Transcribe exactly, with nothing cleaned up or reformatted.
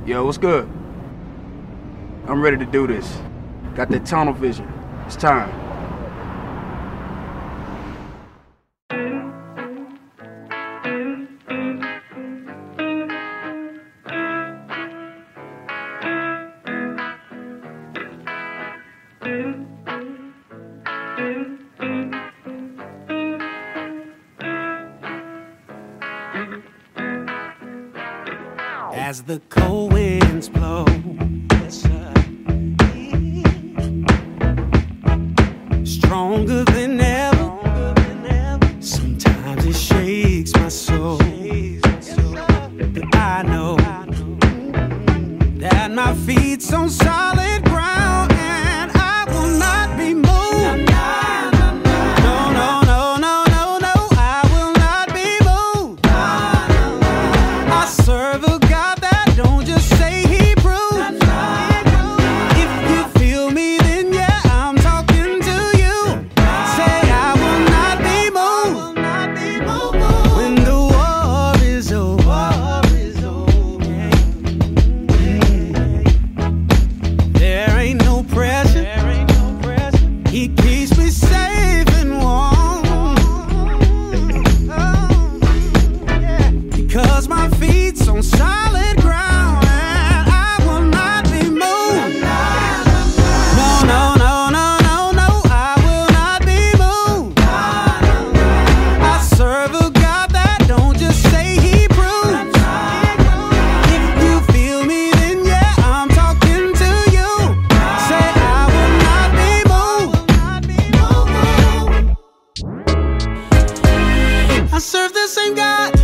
Yo, what's good? I'm ready to do this. Got that tunnel vision. It's time. As the cold winds blow, stronger than ever, sometimes it shakes my soul, but I know that my feet's on solid ground and I will not be moved. No, no, no, no, no, no, I will not be moved. I serve a God that don't just say he proves. If you feel me, then yeah, I'm talking to you. Say I will not be moved when the war is over. There ain't no pressure. He keeps me safe and warm. Because my feet's on solid ground and I will not be moved. No, no, no, no, no, no, I will not be moved. I serve a God that don't just say he proves. If you feel me, then yeah, I'm talking to you. Say I will not be moved. I serve the same God